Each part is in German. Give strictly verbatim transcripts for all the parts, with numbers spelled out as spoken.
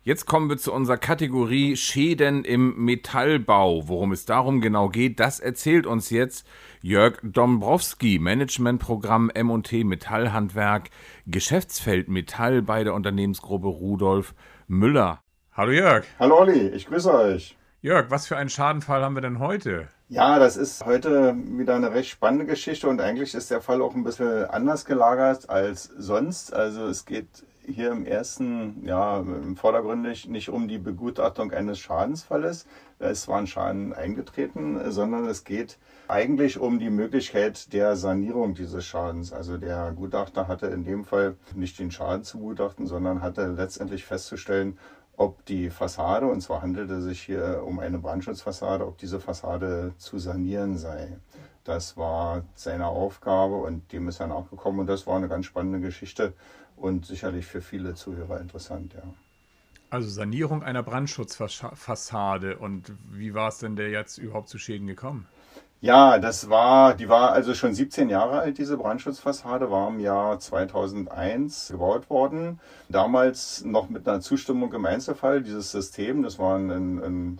Jetzt kommen wir zu unserer Kategorie Schäden im Metallbau. Worum es darum genau geht, das erzählt uns jetzt Jörg Dombrowski, Managementprogramm M und T Metallhandwerk, Geschäftsfeld Metall bei der Unternehmensgruppe Rudolf Müller. Hallo Jörg. Hallo Olli, ich grüße euch. Jörg, was für einen Schadenfall haben wir denn heute? Ja, das ist heute wieder eine recht spannende Geschichte und eigentlich ist der Fall auch ein bisschen anders gelagert als sonst. Also es geht hier im ersten, ja, im vordergründig nicht um die Begutachtung eines Schadensfalles. Da ist zwar ein Schaden eingetreten, sondern es geht eigentlich um die Möglichkeit der Sanierung dieses Schadens. Also der Gutachter hatte in dem Fall nicht den Schaden zu gutachten, sondern hatte letztendlich festzustellen, ob die Fassade, und zwar handelte es sich hier um eine Brandschutzfassade, ob diese Fassade zu sanieren sei. Das war seine Aufgabe und dem ist er nachgekommen und das war eine ganz spannende Geschichte und sicherlich für viele Zuhörer interessant, ja. Also Sanierung einer Brandschutzfassade, und wie war es denn der jetzt überhaupt zu Schäden gekommen? Ja, das war, die war also schon siebzehn Jahre alt, diese Brandschutzfassade, war im Jahr zweitausendeins gebaut worden. Damals noch mit einer Zustimmung im Einzelfall, dieses System, das war eine, eine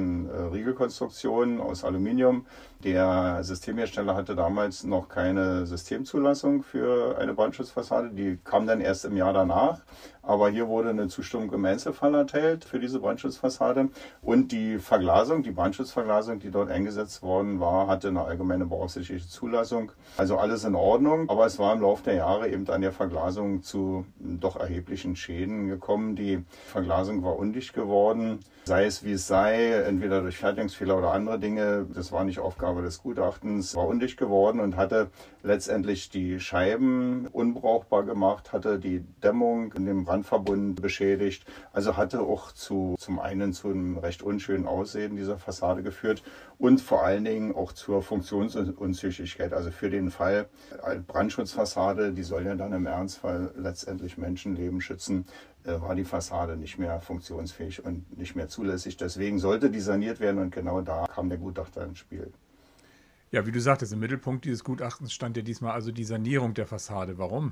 Pfosten-Riegelkonstruktion aus Aluminium. Der Systemhersteller hatte damals noch keine Systemzulassung für eine Brandschutzfassade, die kam dann erst im Jahr danach. Aber hier wurde eine Zustimmung im Einzelfall erteilt für diese Brandschutzfassade. Und die Verglasung, die Brandschutzverglasung, die dort eingesetzt worden war, hatte eine allgemeine bauaufsichtliche Zulassung. Also alles in Ordnung. Aber es war im Laufe der Jahre eben an der Verglasung zu doch erheblichen Schäden gekommen. Die Verglasung war undicht geworden. Sei es wie es sei, entweder durch Fertigungsfehler oder andere Dinge. Das war nicht Aufgabe des Gutachtens. War undicht geworden und hatte letztendlich die Scheiben unbrauchbar gemacht, hatte die Dämmung in dem Brandverbund beschädigt. Also hatte auch zu, zum einen zu einem recht unschönen Aussehen dieser Fassade geführt und vor allen Dingen auch zur Funktionsunzüchtigkeit. Also für den Fall, eine Brandschutzfassade, die soll ja dann im Ernstfall letztendlich Menschenleben schützen, war die Fassade nicht mehr funktionsfähig und nicht mehr zulässig. Deswegen sollte die saniert werden und genau da kam der Gutachter ins Spiel. Ja, wie du sagtest, im Mittelpunkt dieses Gutachtens stand ja diesmal also die Sanierung der Fassade. Warum?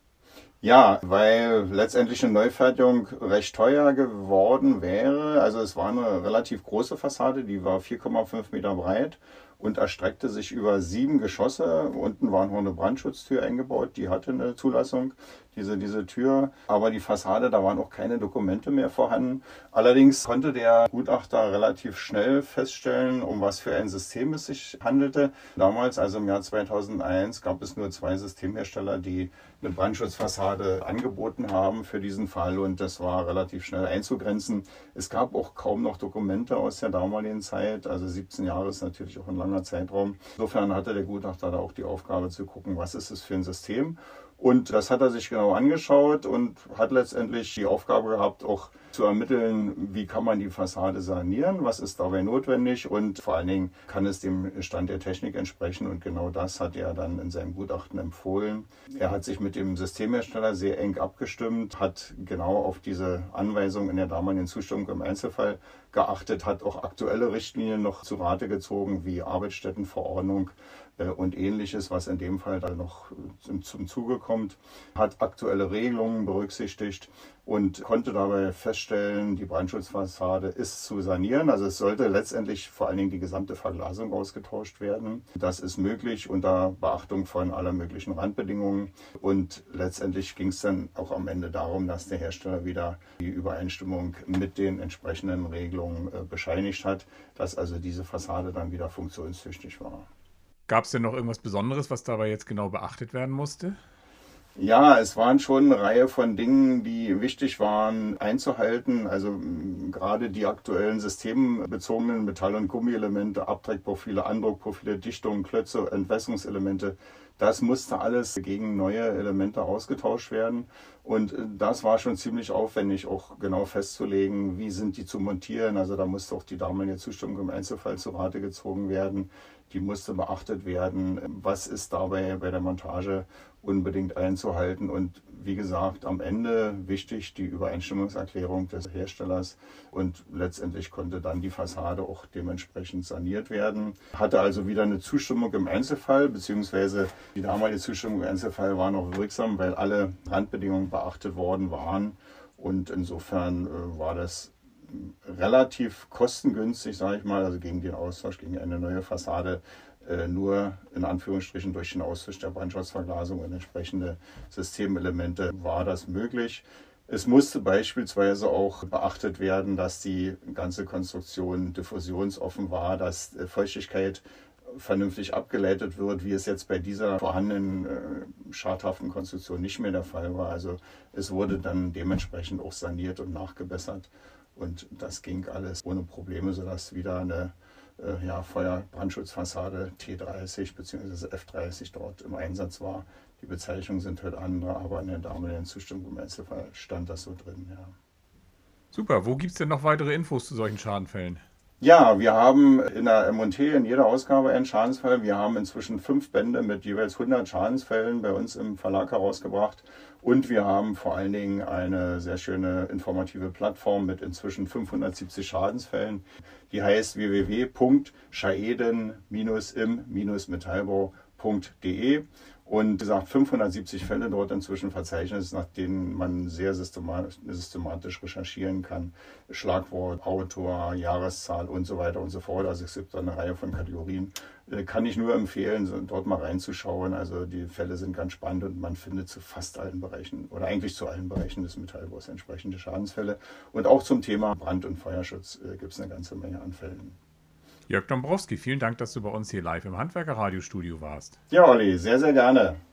Ja, weil letztendlich eine Neufertigung recht teuer geworden wäre. Also es war eine relativ große Fassade, die war vier Komma fünf Meter breit und erstreckte sich über sieben Geschosse. Unten war noch eine Brandschutztür eingebaut, die hatte eine Zulassung, diese, diese Tür. Aber die Fassade, da waren auch keine Dokumente mehr vorhanden. Allerdings konnte der Gutachter relativ schnell feststellen, um was für ein System es sich handelte. Damals, also im Jahr zweitausendeins, gab es nur zwei Systemhersteller, die eine Brandschutzfassade angeboten haben für diesen Fall und das war relativ schnell einzugrenzen. Es gab auch kaum noch Dokumente aus der damaligen Zeit, also siebzehn Jahre ist natürlich auch ein langer Zeitraum. Insofern hatte der Gutachter da auch die Aufgabe zu gucken, was ist es für ein System. Und das hat er sich genau angeschaut und hat letztendlich die Aufgabe gehabt, auch zu ermitteln, wie kann man die Fassade sanieren, was ist dabei notwendig und vor allen Dingen kann es dem Stand der Technik entsprechen. Und genau das hat er dann in seinem Gutachten empfohlen. Er hat sich mit dem Systemhersteller sehr eng abgestimmt, hat genau auf diese Anweisung in der damaligen Zustimmung im Einzelfall geachtet, hat auch aktuelle Richtlinien noch zu Rate gezogen, wie Arbeitsstättenverordnung und Ähnliches, was in dem Fall dann noch zum Zuge kommt, hat aktuelle Regelungen berücksichtigt und konnte dabei feststellen, die Brandschutzfassade ist zu sanieren. Also es sollte letztendlich vor allen Dingen die gesamte Verglasung ausgetauscht werden. Das ist möglich unter Beachtung von aller möglichen Randbedingungen. Und letztendlich ging es dann auch am Ende darum, dass der Hersteller wieder die Übereinstimmung mit den entsprechenden Regelungen bescheinigt hat, dass also diese Fassade dann wieder funktionstüchtig war. Gab es denn noch irgendwas Besonderes, was dabei jetzt genau beachtet werden musste? Ja, es waren schon eine Reihe von Dingen, die wichtig waren einzuhalten. Also mh, gerade die aktuellen systembezogenen Metall- und Gummielemente, Abtreckprofile, Andruckprofile, Dichtungen, Klötze, Entwässerungselemente, das musste alles gegen neue Elemente ausgetauscht werden. Und das war schon ziemlich aufwendig, auch genau festzulegen, wie sind die zu montieren. Also da musste auch die damalige Zustimmung im Einzelfall zu Rate gezogen werden. Die musste beachtet werden. Was ist dabei bei der Montage unbedingt einzuhalten? Und wie gesagt, am Ende wichtig die Übereinstimmungserklärung des Herstellers. Und letztendlich konnte dann die Fassade auch dementsprechend saniert werden. Hatte also wieder eine Zustimmung im Einzelfall, beziehungsweise die damalige Zustimmung im Einzelfall war noch wirksam, weil alle Randbedingungen beachtet worden waren. Und insofern äh, war das relativ kostengünstig, sage ich mal, also gegen den Austausch, gegen eine neue Fassade, äh, nur in Anführungsstrichen durch den Austausch der Brandschutzverglasung und entsprechende Systemelemente war das möglich. Es musste beispielsweise auch beachtet werden, dass die ganze Konstruktion diffusionsoffen war, dass Feuchtigkeit vernünftig abgeleitet wird, wie es jetzt bei dieser vorhandenen äh, schadhaften Konstruktion nicht mehr der Fall war. Also es wurde dann dementsprechend auch saniert und nachgebessert und das ging alles ohne Probleme, sodass wieder eine äh, ja, Feuerbrandschutzfassade T dreißig bzw. F dreißig dort im Einsatz war. Die Bezeichnungen sind halt andere, aber in der damaligen Zustimmung im Einzelfall stand das so drin. Ja. Super, wo gibt es denn noch weitere Infos zu solchen Schadenfällen? Ja, wir haben in der M und T in jeder Ausgabe einen Schadensfall. Wir haben inzwischen fünf Bände mit jeweils hundert Schadensfällen bei uns im Verlag herausgebracht. Und wir haben vor allen Dingen eine sehr schöne informative Plattform mit inzwischen fünfhundertsiebzig Schadensfällen. Die heißt w w w punkt schaeden im metallbau punkt de. Und wie gesagt, fünfhundertsiebzig Fälle dort inzwischen verzeichnet, nach denen man sehr systematisch, systematisch recherchieren kann. Schlagwort, Autor, Jahreszahl und so weiter und so fort. Also es gibt eine Reihe von Kategorien. Kann ich nur empfehlen, dort mal reinzuschauen. Also die Fälle sind ganz spannend und man findet zu fast allen Bereichen oder eigentlich zu allen Bereichen des Metallbaus entsprechende Schadensfälle. Und auch zum Thema Brand- und Feuerschutz gibt es eine ganze Menge an Fällen. Jörg Dombrowski, vielen Dank, dass du bei uns hier live im Handwerker-Radiostudio warst. Ja, Olli, sehr, sehr gerne.